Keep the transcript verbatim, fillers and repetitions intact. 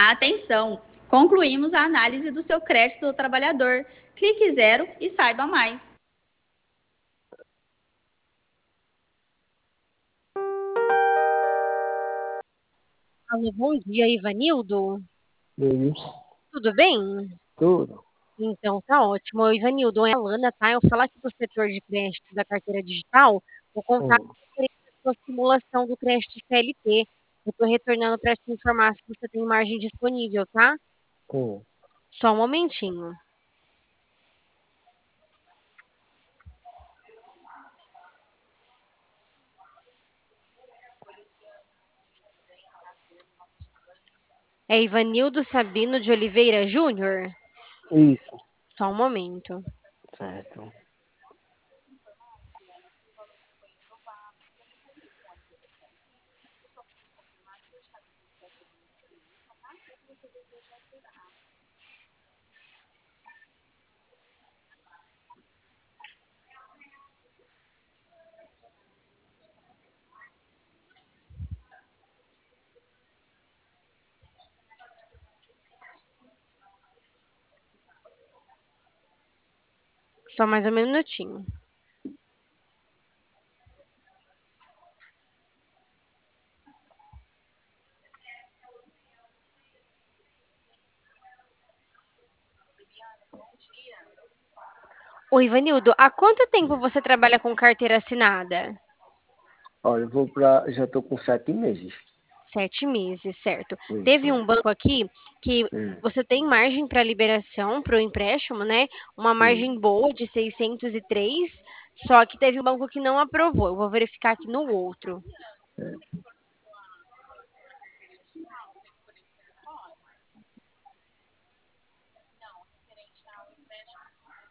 Atenção! Concluímos a análise do seu crédito do trabalhador. Clique zero e saiba mais. Alô, bom dia, Ivanildo. Isso. Tudo bem? Tudo. Então, tá ótimo. Ô, Ivanildo, é a Alana, tá? Eu falar aqui do setor de crédito da carteira digital, vou contar Hum, a sua simulação do crédito C L T. Eu tô retornando para te informar se você tem margem disponível, tá? hum. Só um momentinho. É Ivanildo Sabino de Oliveira Júnior? Isso. Só um momento. Certo. Só mais um minutinho. Oi, Ivanildo, há quanto tempo você trabalha com carteira assinada? Olha, eu vou pra. Já tô com sete meses. Sete meses, certo. Teve Isso. um banco aqui que Hum, você tem margem para liberação para o empréstimo, né? Uma hum. margem boa de seiscentos e três, só que teve um banco que não aprovou. Eu vou verificar aqui no outro.